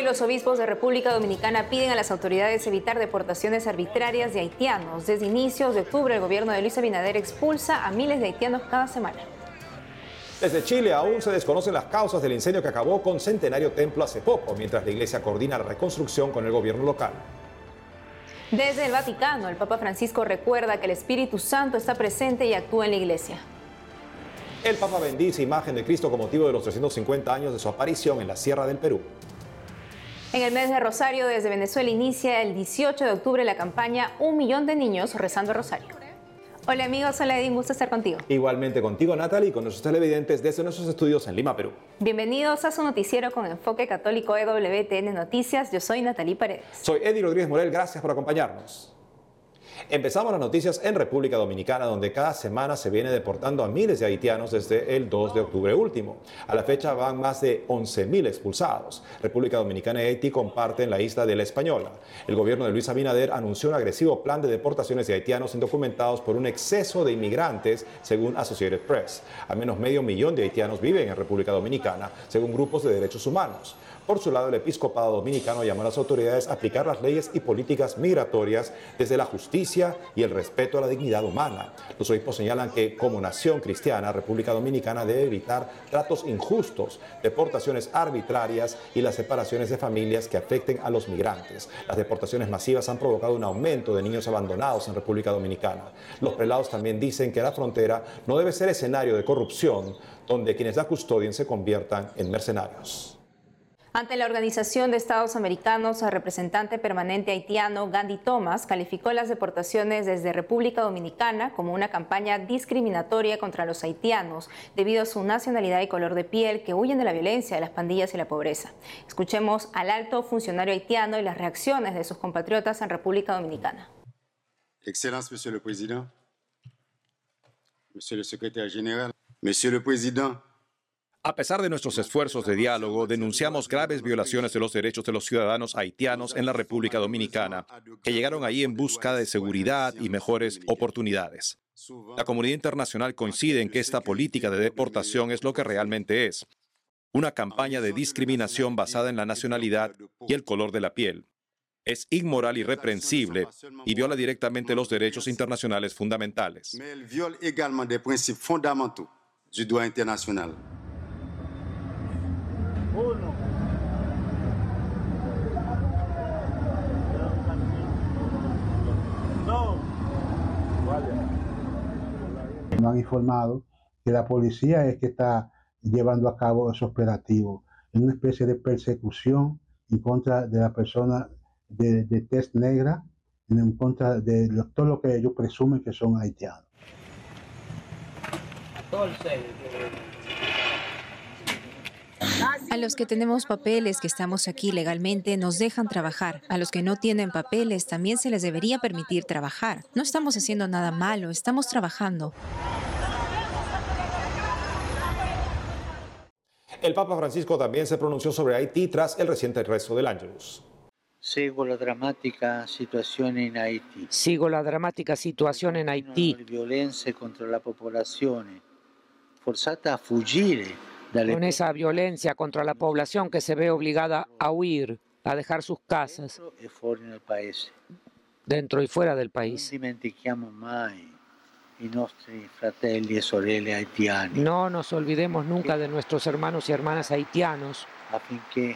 los obispos de República Dominicana piden a las autoridades evitar deportaciones arbitrarias de haitianos. Desde inicios de octubre, el gobierno de Luis Abinader expulsa a miles de haitianos cada semana. Desde Chile aún se desconocen las causas del incendio que acabó con Centenario Templo hace poco, mientras la iglesia coordina la reconstrucción con el gobierno local. Desde el Vaticano, el Papa Francisco recuerda que el Espíritu Santo está presente y actúa en la iglesia. El Papa bendice imagen de Cristo con motivo de los 350 años de su aparición en la Sierra del Perú. En el mes de Rosario, desde Venezuela, inicia el 18 de octubre la campaña 1 millón de niños rezando el Rosario. Hola amigos, hola Edith, un gusto estar contigo. Igualmente contigo, Natalie, y con nuestros televidentes desde nuestros estudios en Lima, Perú. Bienvenidos a su noticiero con enfoque católico EWTN Noticias. Yo soy Natalie Paredes. Soy Eddie Rodríguez Morel, gracias por acompañarnos. Empezamos las noticias en República Dominicana, donde cada semana se viene deportando a miles de haitianos desde el 2 de octubre último. A la fecha van más de 11.000 expulsados. República Dominicana y Haití comparten la isla de La Española. El gobierno de Luis Abinader anunció un agresivo plan de deportaciones de haitianos indocumentados por un exceso de inmigrantes, según Associated Press. Al menos 500.000 de haitianos viven en República Dominicana, según grupos de derechos humanos. Por su lado, el episcopado dominicano llamó a las autoridades a aplicar las leyes y políticas migratorias desde la justicia y el respeto a la dignidad humana. Los obispos señalan que, como nación cristiana, República Dominicana debe evitar tratos injustos, deportaciones arbitrarias y las separaciones de familias que afecten a los migrantes. Las deportaciones masivas han provocado un aumento de niños abandonados en República Dominicana. Los prelados también dicen que la frontera no debe ser escenario de corrupción, donde quienes la custodien se conviertan en mercenarios. Ante la Organización de Estados Americanos, el representante permanente haitiano Gandhi Thomas calificó las deportaciones desde República Dominicana como una campaña discriminatoria contra los haitianos debido a su nacionalidad y color de piel, que huyen de la violencia, de las pandillas y la pobreza. Escuchemos al alto funcionario haitiano y las reacciones de sus compatriotas en República Dominicana. Excellence, Monsieur le Président, Monsieur le Secrétaire Général, Monsieur le Président. A pesar de nuestros esfuerzos de diálogo, denunciamos graves violaciones de los derechos de los ciudadanos haitianos en la República Dominicana, que llegaron allí en busca de seguridad y mejores oportunidades. La comunidad internacional coincide en que esta política de deportación es lo que realmente es: una campaña de discriminación basada en la nacionalidad y el color de la piel. Es inmoral y reprensible y viola directamente los derechos internacionales fundamentales. Mais elle viole également des principes fondamentaux du droit international. Nos han informado que la policía es que está llevando a cabo ese operativo en una especie de persecución en contra de la persona de tez negra, en contra de todo lo que ellos presumen que son haitianos. A los que tenemos papeles, que estamos aquí legalmente, nos dejan trabajar. A los que no tienen papeles, también se les debería permitir trabajar. No estamos haciendo nada malo, estamos trabajando. El Papa Francisco también se pronunció sobre Haití tras el reciente rezo del Ángelus. Sigo la dramática situación en Haití. Sigo la dramática situación en Haití. Violencia contra la población, forzada a fugir. Con esa violencia contra la población que se ve obligada a huir, a dejar sus casas, dentro y fuera del país. No nos olvidemos nunca de nuestros hermanos y hermanas haitianos. Affinché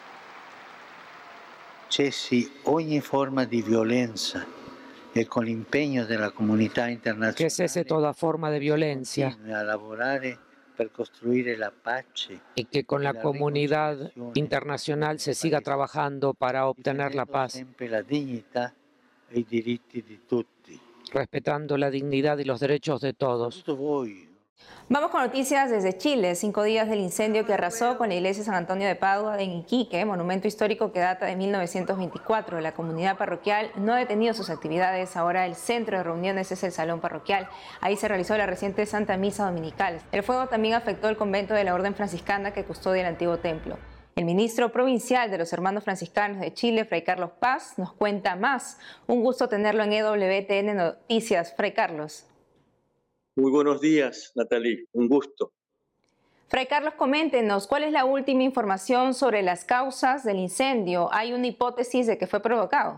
cessi ogni forma di violenza e con l'impegno della comunità internazionale. Que cese toda forma de violencia. A lavorare per costruire la pace. Y que con la comunidad internacional se siga trabajando para obtener la paz. Sempre la dignità e i diritti di tutti. Respetando la dignidad y los derechos de todos. Vamos con noticias desde Chile. 5 días del incendio que arrasó con la iglesia San Antonio de Padua en Iquique, monumento histórico que data de 1924. La comunidad parroquial no ha detenido sus actividades. Ahora el centro de reuniones es el salón parroquial. Ahí se realizó la reciente Santa Misa Dominical. El fuego también afectó el convento de la Orden Franciscana que custodia el antiguo templo. El ministro provincial de los Hermanos Franciscanos de Chile, Fray Carlos Paz, nos cuenta más. Un gusto tenerlo en EWTN Noticias. Fray Carlos. Muy buenos días, Natalie. Un gusto. Fray Carlos, coméntenos, ¿cuál es la última información sobre las causas del incendio? ¿Hay una hipótesis de que fue provocado?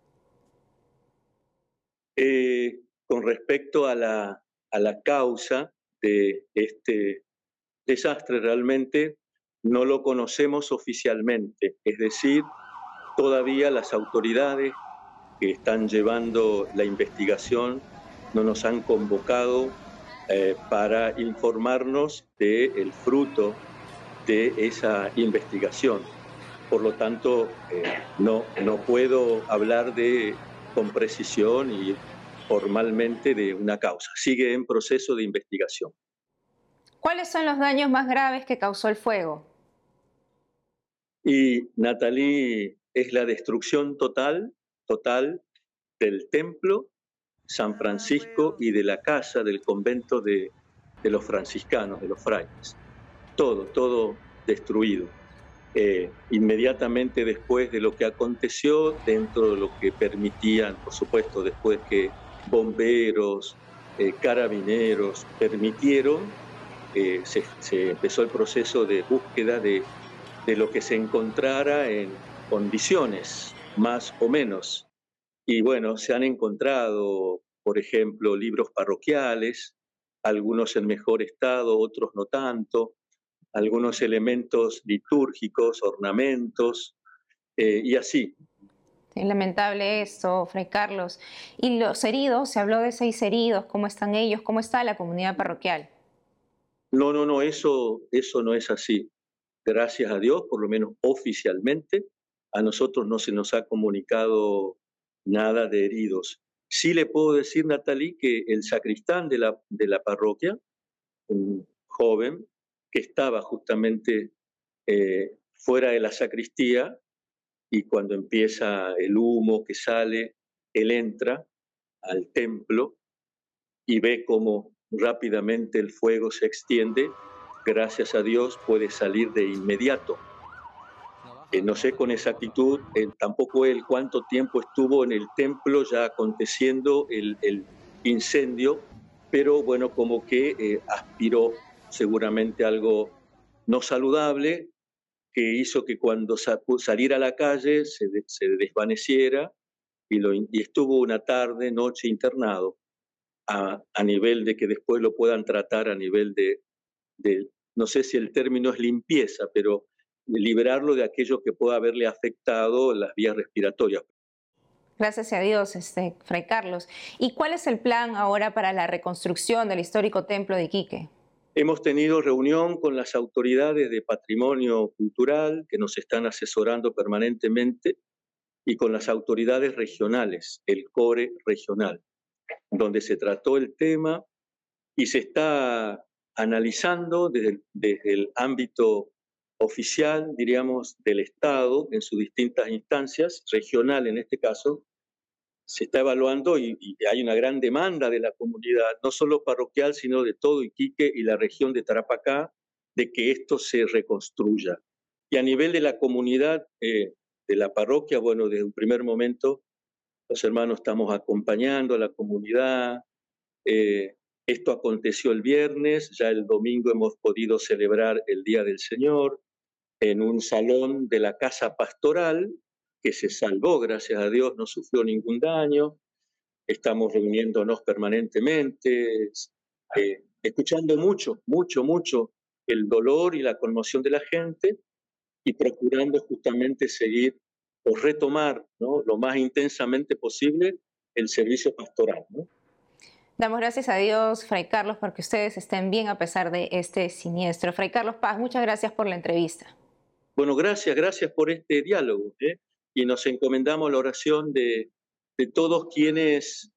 Con respecto a la causa de este desastre, realmente no lo conocemos oficialmente. Es decir, todavía las autoridades que están llevando la investigación no nos han convocado para informarnos del fruto de esa investigación. Por lo tanto, no puedo hablar con precisión y formalmente de una causa. Sigue en proceso de investigación. ¿Cuáles son los daños más graves que causó el fuego? Y, Natalie, es la destrucción total del templo San Francisco y de la casa del convento de los franciscanos, de los frailes. Todo destruido. Inmediatamente después de lo que aconteció, dentro de lo que permitían, por supuesto, después que bomberos, carabineros permitieron, se empezó el proceso de búsqueda de lo que se encontrara en condiciones, más o menos. Y bueno, se han encontrado, por ejemplo, libros parroquiales, algunos en mejor estado, otros no tanto, algunos elementos litúrgicos, ornamentos, y así. Es lamentable esto, Fray Carlos. ¿Y los heridos? Se habló de 6 heridos. ¿Cómo están ellos? ¿Cómo está la comunidad parroquial? No, eso no es así. Gracias a Dios, por lo menos oficialmente, a nosotros no se nos ha comunicado nada de heridos. Sí le puedo decir, Natalie, que el sacristán de la parroquia, un joven que estaba justamente fuera de la sacristía, y cuando empieza el humo que sale, él entra al templo y ve cómo rápidamente el fuego se extiende. Gracias a Dios puede salir de inmediato. No sé con exactitud, tampoco él cuánto tiempo estuvo en el templo ya aconteciendo el incendio, pero bueno, como que aspiró seguramente algo no saludable, que hizo que cuando saliera a la calle se desvaneciera y estuvo una tarde, noche internado, a nivel de que después lo puedan tratar a nivel de, no sé si el término es limpieza, pero liberarlo de aquello que pueda haberle afectado las vías respiratorias. Gracias a Dios, Fray Carlos. ¿Y cuál es el plan ahora para la reconstrucción del histórico templo de Iquique? Hemos tenido reunión con las autoridades de patrimonio cultural que nos están asesorando permanentemente y con las autoridades regionales, el CORE regional, donde se trató el tema y se está analizando desde el ámbito oficial, diríamos, del Estado en sus distintas instancias, regional en este caso, se está evaluando y hay una gran demanda de la comunidad, no solo parroquial, sino de todo Iquique y la región de Tarapacá, de que esto se reconstruya. Y a nivel de la comunidad, de la parroquia, bueno, desde un primer momento, los hermanos estamos acompañando a la comunidad. Esto aconteció el viernes, ya el domingo hemos podido celebrar el Día del Señor en un salón de la Casa Pastoral, que se salvó, gracias a Dios, no sufrió ningún daño. Estamos reuniéndonos permanentemente, escuchando mucho el dolor y la conmoción de la gente y procurando justamente seguir o retomar, ¿no?, lo más intensamente posible el servicio pastoral, ¿no? Damos gracias a Dios, Fray Carlos, porque ustedes estén bien a pesar de este siniestro. Fray Carlos Paz, muchas gracias por la entrevista. Bueno, gracias por este diálogo, y nos encomendamos la oración de todos quienes,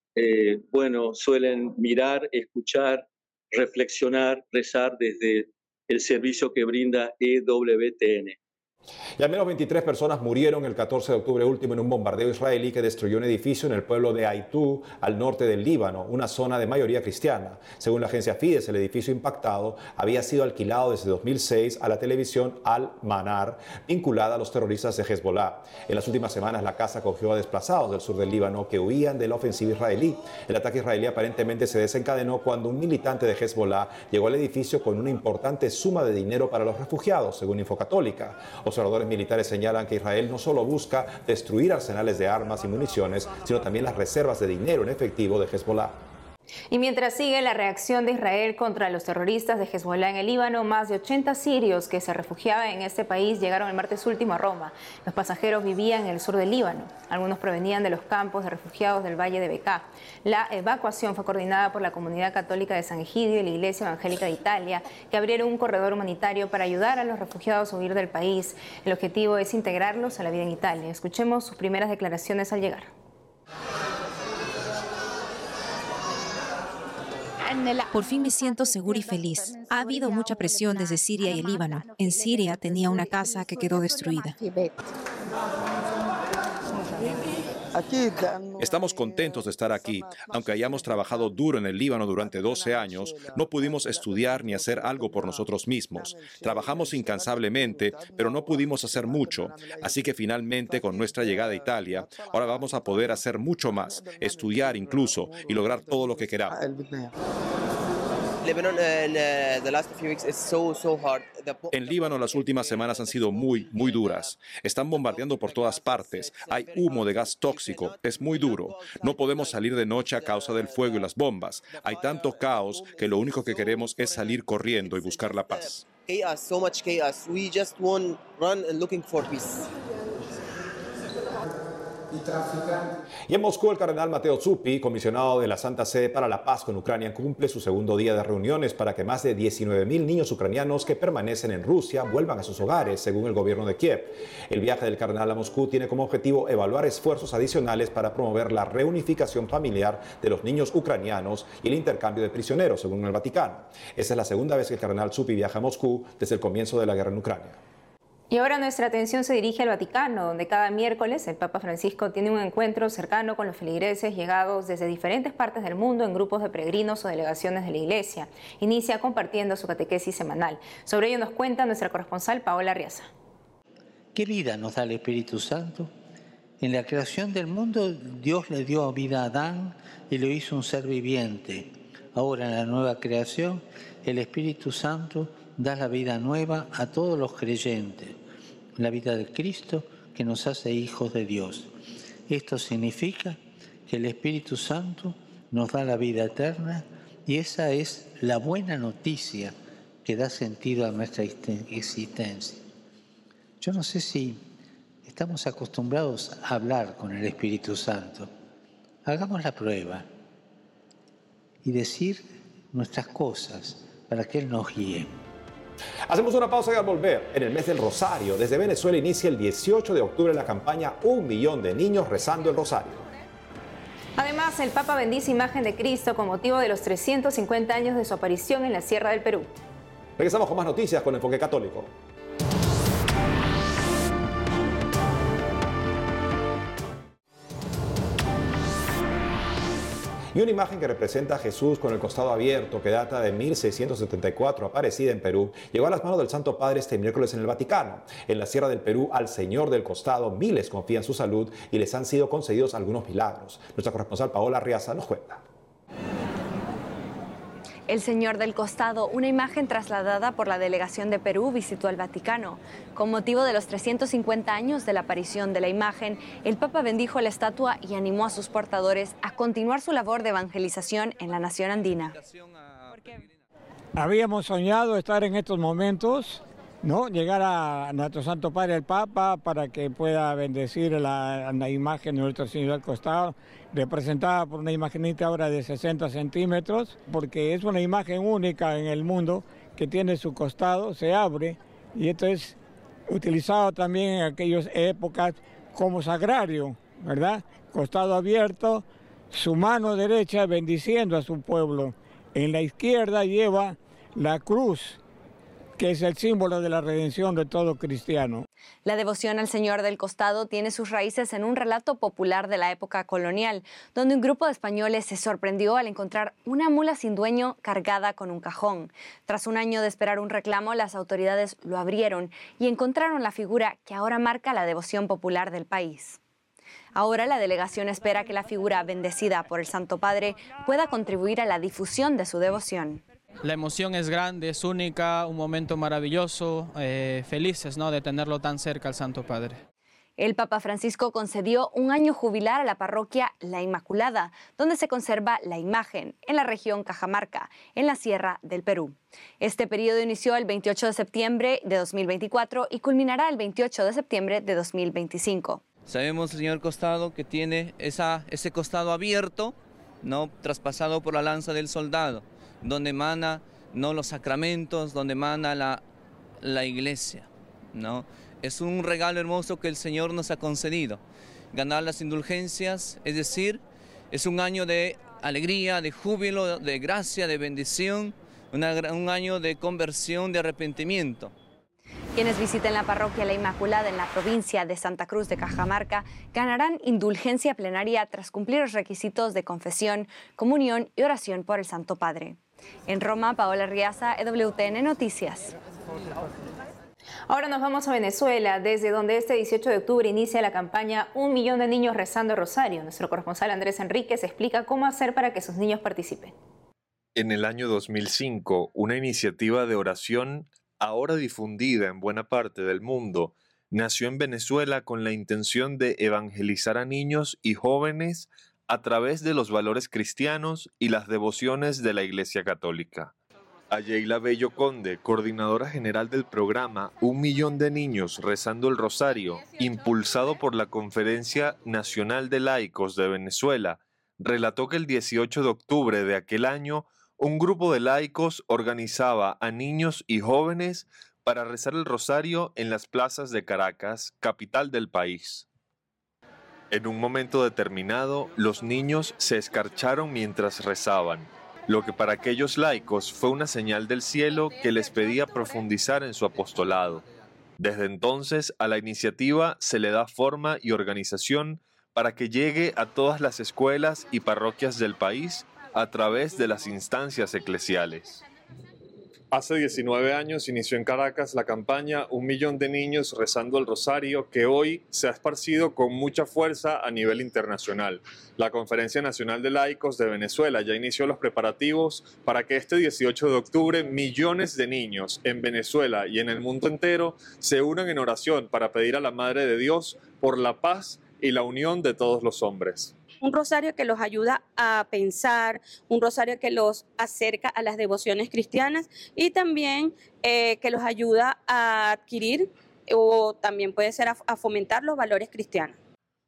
suelen mirar, escuchar, reflexionar, rezar desde el servicio que brinda EWTN. Y al menos 23 personas murieron el 14 de octubre último en un bombardeo israelí que destruyó un edificio en el pueblo de Aitú, al norte del Líbano, una zona de mayoría cristiana. Según la agencia Fides, el edificio impactado había sido alquilado desde 2006 a la televisión Al-Manar, vinculada a los terroristas de Hezbollah. En las últimas semanas, la casa acogió a desplazados del sur del Líbano que huían de la ofensiva israelí. El ataque israelí aparentemente se desencadenó cuando un militante de Hezbollah llegó al edificio con una importante suma de dinero para los refugiados, según Infocatólica. Observadores militares señalan que Israel no solo busca destruir arsenales de armas y municiones, sino también las reservas de dinero en efectivo de Hezbollah. Y mientras sigue la reacción de Israel contra los terroristas de Hezbollah en el Líbano, más de 80 sirios que se refugiaban en este país llegaron el martes último a Roma. Los pasajeros vivían en el sur del Líbano. Algunos provenían de los campos de refugiados del Valle de Bekaa. La evacuación fue coordinada por la Comunidad Católica de San Egidio y la Iglesia Evangélica de Italia, que abrieron un corredor humanitario para ayudar a los refugiados a huir del país. El objetivo es integrarlos a la vida en Italia. Escuchemos sus primeras declaraciones al llegar. Por fin me siento segura y feliz. Ha habido mucha presión desde Siria y el Líbano. En Siria tenía una casa que quedó destruida. Estamos contentos de estar aquí. Aunque hayamos trabajado duro en el Líbano durante 12 años, no pudimos estudiar ni hacer algo por nosotros mismos. Trabajamos incansablemente, pero no pudimos hacer mucho. Así que finalmente, con nuestra llegada a Italia, ahora vamos a poder hacer mucho más, estudiar incluso, y lograr todo lo que queramos. En Líbano las últimas semanas han sido muy duras. Están bombardeando por todas partes. Hay humo de gas tóxico. Es muy duro. No podemos salir de noche a causa del fuego y las bombas. Hay tanto caos que lo único que queremos es salir corriendo y buscar la paz. Y en Moscú, el cardenal Mateo Zuppi, comisionado de la Santa Sede para la Paz con Ucrania, cumple su segundo día de reuniones para que más de 19.000 niños ucranianos que permanecen en Rusia vuelvan a sus hogares, según el gobierno de Kiev. El viaje del cardenal a Moscú tiene como objetivo evaluar esfuerzos adicionales para promover la reunificación familiar de los niños ucranianos y el intercambio de prisioneros, según el Vaticano. Esa es la segunda vez que el cardenal Zuppi viaja a Moscú desde el comienzo de la guerra en Ucrania. Y ahora nuestra atención se dirige al Vaticano, donde cada miércoles el Papa Francisco tiene un encuentro cercano con los feligreses llegados desde diferentes partes del mundo en grupos de peregrinos o delegaciones de la Iglesia. Inicia compartiendo su catequesis semanal. Sobre ello nos cuenta nuestra corresponsal Paola Arriaza. ¿Qué vida nos da el Espíritu Santo? En la creación del mundo, Dios le dio vida a Adán y lo hizo un ser viviente. Ahora, en la nueva creación, el Espíritu Santo da la vida nueva a todos los creyentes, la vida de Cristo que nos hace hijos de Dios. Esto significa que el Espíritu Santo nos da la vida eterna y esa es la buena noticia que da sentido a nuestra existencia. Yo no sé si estamos acostumbrados a hablar con el Espíritu Santo. Hagamos la prueba y decir nuestras cosas para que Él nos guíe. Hacemos una pausa y al volver, en el mes del Rosario, desde Venezuela inicia el 18 de octubre la campaña 1 millón de niños rezando el Rosario. Además, el Papa bendice imagen de Cristo con motivo de los 350 años de su aparición en la Sierra del Perú. Regresamos con más noticias con Enfoque Católico. Y una imagen que representa a Jesús con el costado abierto, que data de 1674, aparecida en Perú, llegó a las manos del Santo Padre este miércoles en el Vaticano. En la Sierra del Perú, al Señor del Costado, miles confían su salud y les han sido concedidos algunos milagros. Nuestra corresponsal Paola Arriaza nos cuenta. El Señor del Costado, una imagen trasladada por la delegación de Perú, visitó el Vaticano. Con motivo de los 350 años de la aparición de la imagen, el Papa bendijo la estatua y animó a sus portadores a continuar su labor de evangelización en la nación andina. Habíamos soñado estar en estos momentos, ¿no? Llegar a nuestro Santo Padre, el Papa, para que pueda bendecir la imagen de nuestro Señor del Costado, representada por una imagenita ahora de 60 centímetros, porque es una imagen única en el mundo que tiene su costado, se abre, y esto es utilizado también en aquellas épocas como sagrario, ¿verdad? Costado abierto, su mano derecha bendiciendo a su pueblo. En la izquierda lleva la cruz, que es el símbolo de la redención de todo cristiano. La devoción al Señor del Costado tiene sus raíces en un relato popular de la época colonial, donde un grupo de españoles se sorprendió al encontrar una mula sin dueño cargada con un cajón. Tras un año de esperar un reclamo, las autoridades lo abrieron y encontraron la figura que ahora marca la devoción popular del país. Ahora la delegación espera que la figura bendecida por el Santo Padre pueda contribuir a la difusión de su devoción. La emoción es grande, es única, un momento maravilloso, felices, ¿no?, de tenerlo tan cerca al Santo Padre. El Papa Francisco concedió un año jubilar a la parroquia La Inmaculada, donde se conserva la imagen, en la región Cajamarca, en la Sierra del Perú. Este periodo inició el 28 de septiembre de 2024 y culminará el 28 de septiembre de 2025. Sabemos, señor Costado, que tiene ese costado abierto, ¿no?, traspasado por la lanza del soldado, donde emana, ¿no?, los sacramentos, donde emana la iglesia, ¿no? Es un regalo hermoso que el Señor nos ha concedido. Ganar las indulgencias, es decir, es un año de alegría, de júbilo, de gracia, de bendición, un año de conversión, de arrepentimiento. Quienes visiten la parroquia La Inmaculada en la provincia de Santa Cruz de Cajamarca ganarán indulgencia plenaria tras cumplir los requisitos de confesión, comunión y oración por el Santo Padre. En Roma, Paola Riaza, EWTN Noticias. Ahora nos vamos a Venezuela, desde donde este 18 de octubre inicia la campaña 1 millón de niños rezando el rosario. Nuestro corresponsal Andrés Enríquez explica cómo hacer para que sus niños participen. En el año 2005, una iniciativa de oración, ahora difundida en buena parte del mundo, nació en Venezuela con la intención de evangelizar a niños y jóvenes a través de los valores cristianos y las devociones de la Iglesia Católica. Ayeyla Bello Conde, coordinadora general del programa 1 millón de niños rezando el rosario, impulsado por la Conferencia Nacional de Laicos de Venezuela, relató que el 18 de octubre de aquel año, un grupo de laicos organizaba a niños y jóvenes para rezar el rosario en las plazas de Caracas, capital del país. En un momento determinado, los niños se escarcharon mientras rezaban, lo que para aquellos laicos fue una señal del cielo que les pedía profundizar en su apostolado. Desde entonces, a la iniciativa se le da forma y organización para que llegue a todas las escuelas y parroquias del país a través de las instancias eclesiales. Hace 19 años inició en Caracas la campaña 1 millón de niños rezando el rosario, que hoy se ha esparcido con mucha fuerza a nivel internacional. La Conferencia Nacional de Laicos de Venezuela ya inició los preparativos para que este 18 de octubre millones de niños en Venezuela y en el mundo entero se unan en oración para pedir a la Madre de Dios por la paz y la unión de todos los hombres. Un rosario que los ayuda a pensar, un rosario que los acerca a las devociones cristianas y también que los ayuda a adquirir o también puede ser a fomentar los valores cristianos.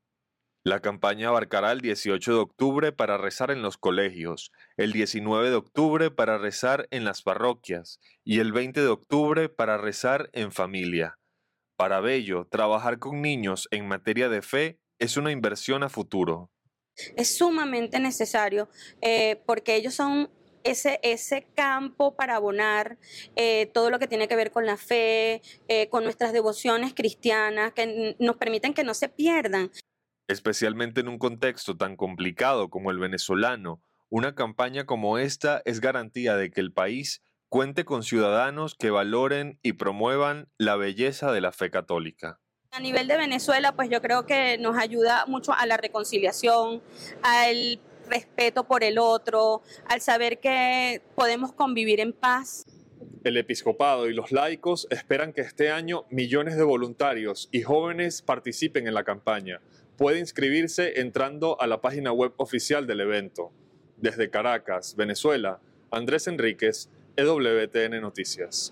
La campaña abarcará el 18 de octubre para rezar en los colegios, el 19 de octubre para rezar en las parroquias y el 20 de octubre para rezar en familia. Para Bello, trabajar con niños en materia de fe es una inversión a futuro. Es sumamente necesario porque ellos son ese campo para abonar todo lo que tiene que ver con la fe, con nuestras devociones cristianas, que nos permiten que no se pierdan. Especialmente en un contexto tan complicado como el venezolano, una campaña como esta es garantía de que el país cuente con ciudadanos que valoren y promuevan la belleza de la fe católica. A nivel de Venezuela, pues yo creo que nos ayuda mucho a la reconciliación, al respeto por el otro, al saber que podemos convivir en paz. El episcopado y los laicos esperan que este año millones de voluntarios y jóvenes participen en la campaña. Puede inscribirse entrando a la página web oficial del evento. Desde Caracas, Venezuela, Andrés Enríquez, EWTN Noticias.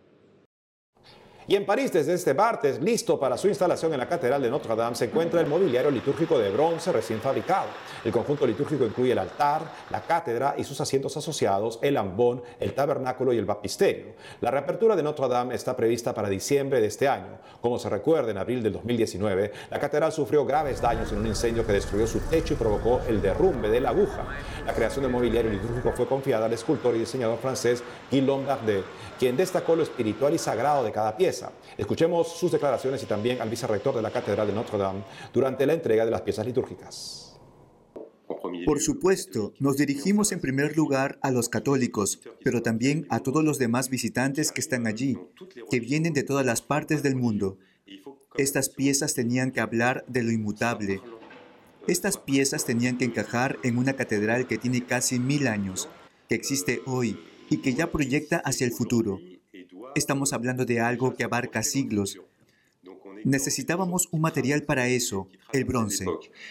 Y en París, desde este martes, listo para su instalación en la Catedral de Notre Dame, se encuentra el mobiliario litúrgico de bronce recién fabricado. El conjunto litúrgico incluye el altar, la cátedra y sus asientos asociados, el ambón, el tabernáculo y el baptisterio. La reapertura de Notre Dame está prevista para diciembre de este año. Como se recuerda, en abril del 2019, la catedral sufrió graves daños en un incendio que destruyó su techo y provocó el derrumbe de la aguja. La creación del mobiliario litúrgico fue confiada al escultor y diseñador francés Guillaume Bardet, quien destacó lo espiritual y sagrado de cada pieza. pieza. Escuchemos sus declaraciones y también al vicerrector de la Catedral de Notre Dame durante la entrega de las piezas litúrgicas. Por supuesto, nos dirigimos en primer lugar a los católicos, pero también a todos los demás visitantes que están allí, que vienen de todas las partes del mundo. Estas piezas tenían que hablar de lo inmutable. Estas piezas tenían que encajar en una catedral que tiene casi 1000 años, que existe hoy y que ya proyecta hacia el futuro. Estamos hablando de algo que abarca siglos. Necesitábamos un material para eso, el bronce.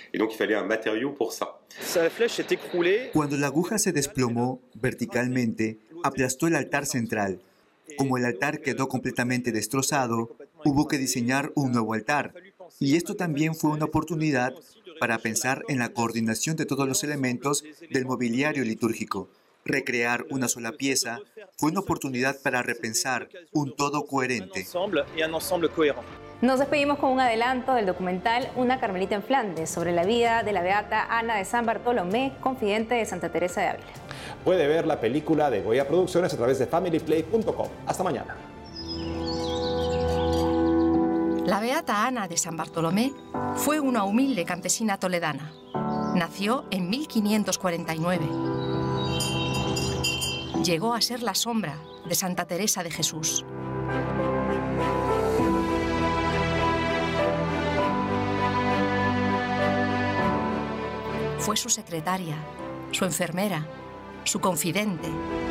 Cuando la aguja se desplomó verticalmente, aplastó el altar central. Como el altar quedó completamente destrozado, hubo que diseñar un nuevo altar. Y esto también fue una oportunidad para pensar en la coordinación de todos los elementos del mobiliario litúrgico. Recrear una sola pieza fue una oportunidad para repensar un todo coherente. Nos despedimos con un adelanto del documental Una Carmelita en Flandes, sobre la vida de la beata Ana de San Bartolomé, confidente de Santa Teresa de Ávila. Puede ver la película de Goya Producciones a través de familyplay.com. Hasta mañana. La beata Ana de San Bartolomé fue una humilde campesina toledana. Nació en 1549. Llegó a ser la sombra de Santa Teresa de Jesús. Fue su secretaria, su enfermera, su confidente.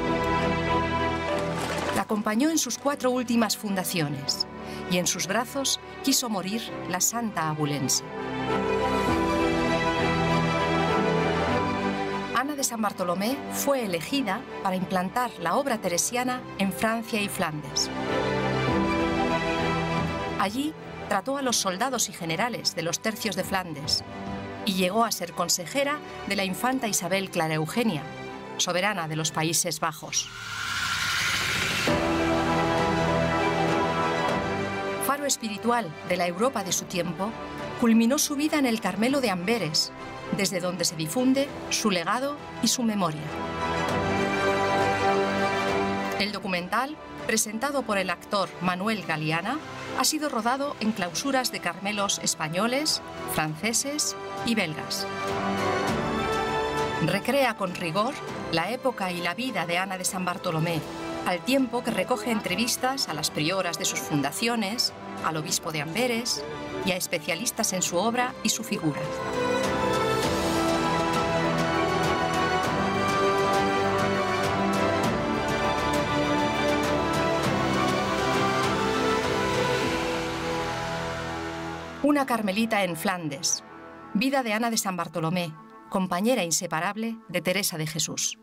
La acompañó en sus 4 últimas fundaciones y en sus brazos quiso morir la santa abulense. Ana de San Bartolomé fue elegida para implantar la obra teresiana en Francia y Flandes. Allí trató a los soldados y generales de los tercios de Flandes y llegó a ser consejera de la infanta Isabel Clara Eugenia, soberana de los Países Bajos. Faro espiritual de la Europa de su tiempo, culminó su vida en el Carmelo de Amberes, desde donde se difunde su legado y su memoria. El documental, presentado por el actor Manuel Galiana, ha sido rodado en clausuras de Carmelos españoles, franceses y belgas. Recrea con rigor la época y la vida de Ana de San Bartolomé, al tiempo que recoge entrevistas a las prioras de sus fundaciones, al obispo de Amberes y a especialistas en su obra y su figura. Una Carmelita en Flandes. Vida de Ana de San Bartolomé, compañera inseparable de Teresa de Jesús.